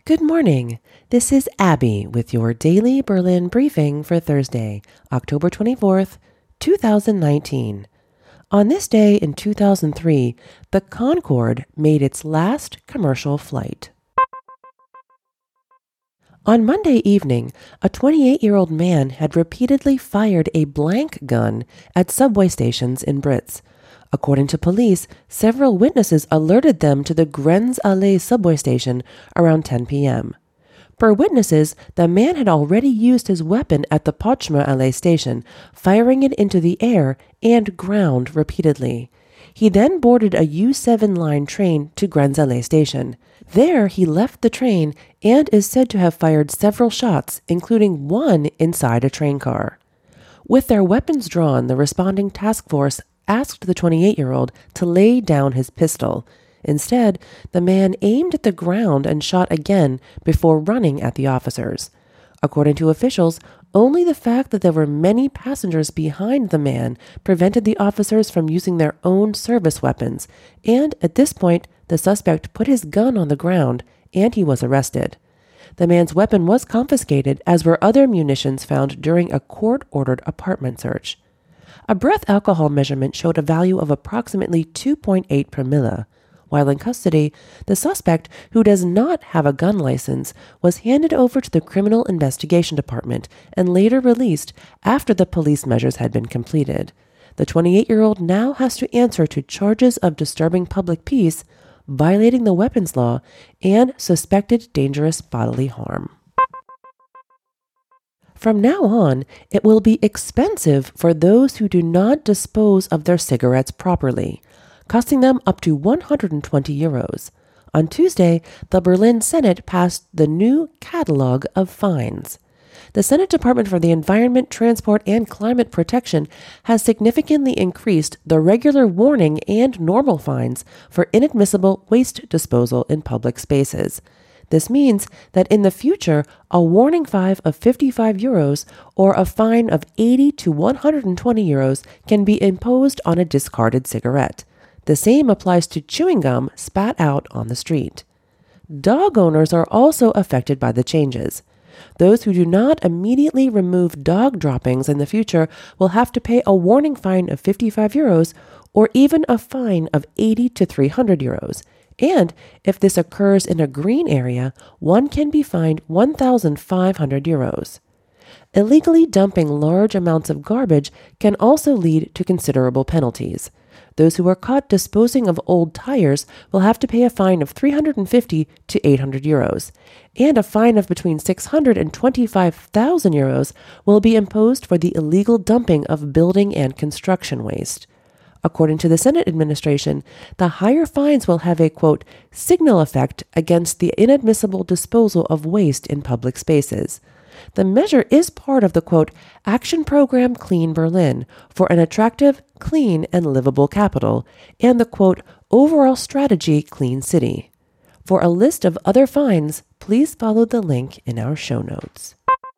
Good morning. This is Abby with your daily Berlin briefing for Thursday, October 24th, 2019. On this day in 2003, the Concorde made its last commercial flight. On Monday evening, a 28-year-old man had repeatedly fired a blank gun at subway stations in Brits. According to police, several witnesses alerted them to the Grenz-Allee subway station around 10 p.m. Per witnesses, the man had already used his weapon at the Potsdamer Allee station, firing it into the air and ground repeatedly. He then boarded a U7 line train to Grenz-Allee station. There, he left the train and is said to have fired several shots, including one inside a train car. With their weapons drawn, the responding task force asked the 28-year-old to lay down his pistol. Instead, the man aimed at the ground and shot again before running at the officers. According to officials, only the fact that there were many passengers behind the man prevented the officers from using their own service weapons, and at this point, the suspect put his gun on the ground and he was arrested. The man's weapon was confiscated, as were other munitions found during a court-ordered apartment search. A breath alcohol measurement showed a value of approximately 2.8 promille. While in custody, the suspect, who does not have a gun license, was handed over to the Criminal Investigation Department and later released after the police measures had been completed. The 28-year-old now has to answer to charges of disturbing public peace, violating the weapons law, and suspected dangerous bodily harm. From now on, it will be expensive for those who do not dispose of their cigarettes properly, costing them up to 120 euros. On Tuesday, the Berlin Senate passed the new catalog of fines. The Senate Department for the Environment, Transport, and Climate Protection has significantly increased the regular warning and normal fines for inadmissible waste disposal in public spaces. This means that in the future, a warning fine of 55 euros or a fine of 80 to 120 euros can be imposed on a discarded cigarette. The same applies to chewing gum spat out on the street. Dog owners are also affected by the changes. Those who do not immediately remove dog droppings in the future will have to pay a warning fine of 55 euros or even a fine of 80 to 300 euros. And if this occurs in a green area, one can be fined 1,500 euros. Illegally dumping large amounts of garbage can also lead to considerable penalties. Those who are caught disposing of old tires will have to pay a fine of 350 to 800 euros, and a fine of between 600 and 25,000 euros will be imposed for the illegal dumping of building and construction waste. According to the Senate administration, the higher fines will have a, quote, signal effect against the inadmissible disposal of waste in public spaces. The measure is part of the, quote, Action Program Clean Berlin for an attractive, clean, and livable capital, and the, quote, Overall Strategy Clean City. For a list of other fines, please follow the link in our show notes.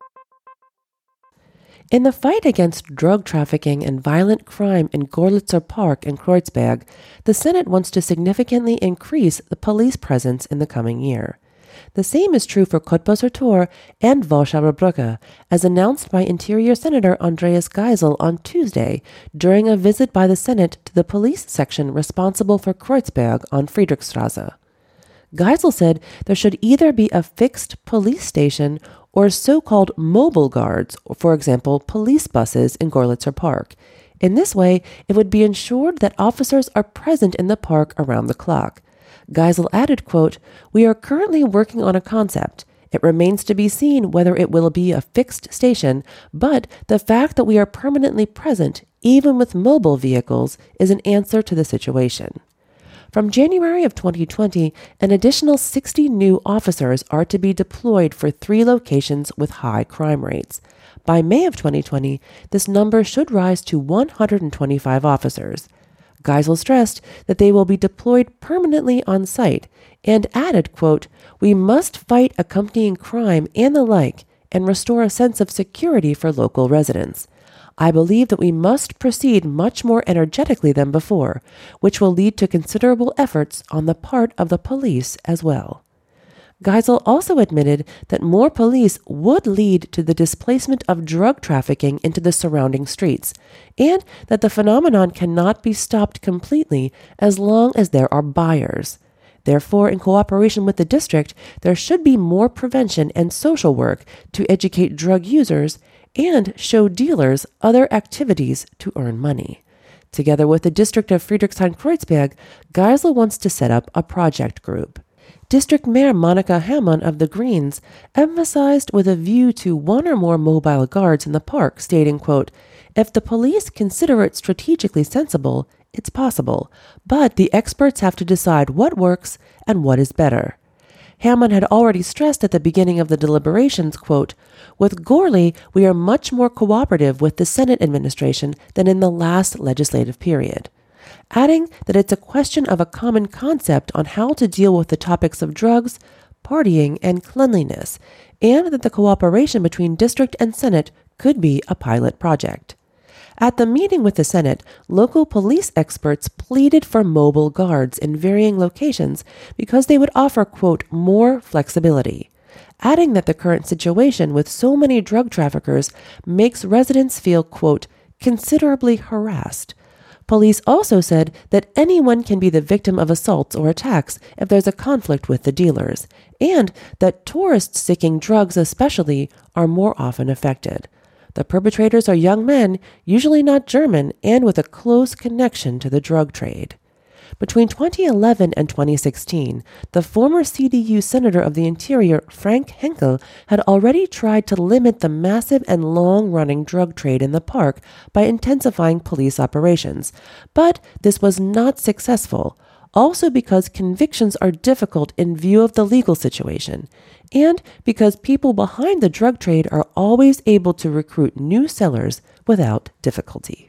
In the fight against drug trafficking and violent crime in Gorlitzer Park in Kreuzberg, the Senate wants to significantly increase the police presence in the coming year. The same is true for Cottbusser Tor and Warschauer Brücke, as announced by Interior Senator Andreas Geisel on Tuesday during a visit by the Senate to the police section responsible for Kreuzberg on Friedrichstraße. Geisel said there should either be a fixed police station or so-called mobile guards, for example, police buses in Gorlitzer Park. In this way, it would be ensured that officers are present in the park around the clock. Geisel added, quote, We are currently working on a concept. It remains to be seen whether it will be a fixed station, but the fact that we are permanently present, even with mobile vehicles, is an answer to the situation. From January of 2020, an additional 60 new officers are to be deployed for 3 locations with high crime rates. By May of 2020, this number should rise to 125 officers. Geisel stressed that they will be deployed permanently on site and added, quote, We must fight accompanying crime and the like and restore a sense of security for local residents. I believe that we must proceed much more energetically than before, which will lead to considerable efforts on the part of the police as well. Geisel also admitted that more police would lead to the displacement of drug trafficking into the surrounding streets, and that the phenomenon cannot be stopped completely as long as there are buyers. Therefore, in cooperation with the district, there should be more prevention and social work to educate drug users and show dealers other activities to earn money. Together with the district of Friedrichshain-Kreuzberg, Geisel wants to set up a project group. District Mayor Monica Hamann of the Greens emphasized with a view to one or more mobile guards in the park, stating, quote, "If the police consider it strategically sensible, it's possible, but the experts have to decide what works and what is better." Hamann had already stressed at the beginning of the deliberations, quote, "With Gourley, we are much more cooperative with the Senate administration than in the last legislative period," adding that it's a question of a common concept on how to deal with the topics of drugs, partying, and cleanliness, and that the cooperation between district and Senate could be a pilot project. At the meeting with the Senate, local police experts pleaded for mobile guards in varying locations because they would offer, quote, "more flexibility," adding that the current situation with so many drug traffickers makes residents feel, quote, "considerably harassed." Police also said that anyone can be the victim of assaults or attacks if there's a conflict with the dealers, and that tourists seeking drugs especially are more often affected. The perpetrators are young men, usually not German, and with a close connection to the drug trade. Between 2011 and 2016, the former CDU Senator of the Interior, Frank Henkel, had already tried to limit the massive and long-running drug trade in the park by intensifying police operations. But this was not successful, also because convictions are difficult in view of the legal situation, and because people behind the drug trade are always able to recruit new sellers without difficulty.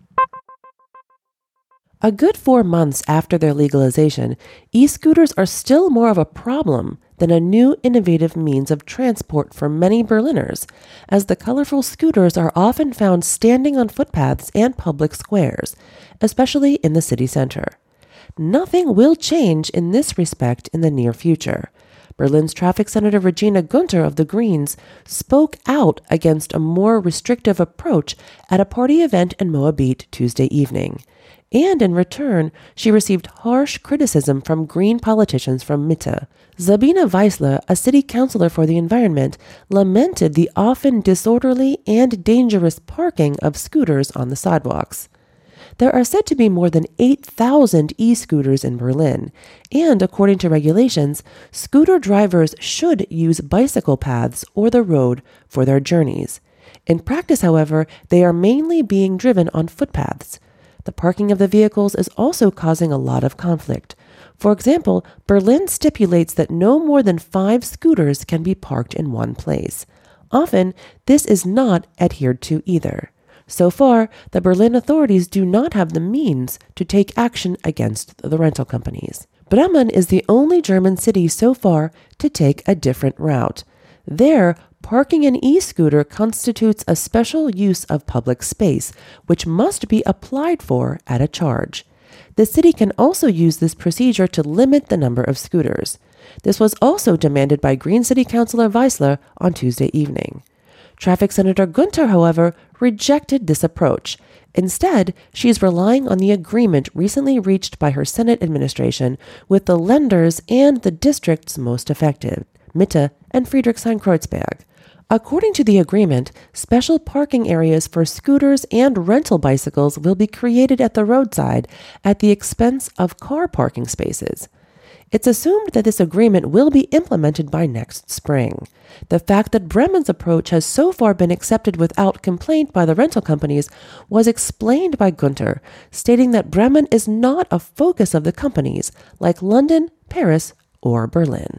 A good 4 months after their legalization, e-scooters are still more of a problem than a new innovative means of transport for many Berliners, as the colorful scooters are often found standing on footpaths and public squares, especially in the city center. Nothing will change in this respect in the near future. Berlin's traffic senator Regina Günther of the Greens spoke out against a more restrictive approach at a party event in Moabit Tuesday evening. And in return, she received harsh criticism from Green politicians from Mitte. Sabine Weissler, a city councilor for the environment, lamented the often disorderly and dangerous parking of scooters on the sidewalks. There are said to be more than 8,000 e-scooters in Berlin, and according to regulations, scooter drivers should use bicycle paths or the road for their journeys. In practice, however, they are mainly being driven on footpaths. The parking of the vehicles is also causing a lot of conflict. For example, Berlin stipulates that no more than 5 scooters can be parked in one place. Often, this is not adhered to either. So far, the Berlin authorities do not have the means to take action against the rental companies. Bremen is the only German city so far to take a different route. There, parking an e-scooter constitutes a special use of public space, which must be applied for at a charge. The city can also use this procedure to limit the number of scooters. This was also demanded by Green City Councilor Weissler on Tuesday evening. Traffic Senator Günther, however, rejected this approach. Instead, she is relying on the agreement recently reached by her Senate administration with the lenders and the districts most affected, Mitte and Friedrichshain-Kreuzberg. According to the agreement, special parking areas for scooters and rental bicycles will be created at the roadside at the expense of car parking spaces. It's assumed that this agreement will be implemented by next spring. The fact that Bremen's approach has so far been accepted without complaint by the rental companies was explained by Günther, stating that Bremen is not a focus of the companies like London, Paris, or Berlin.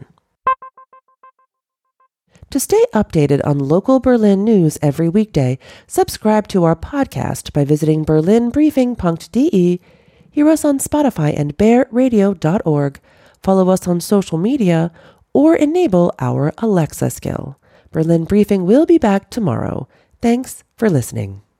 To stay updated on local Berlin news every weekday, subscribe to our podcast by visiting berlinbriefing.de, hear us on Spotify and bearradio.org, follow us on social media, or enable our Alexa skill. Berlin Briefing will be back tomorrow. Thanks for listening.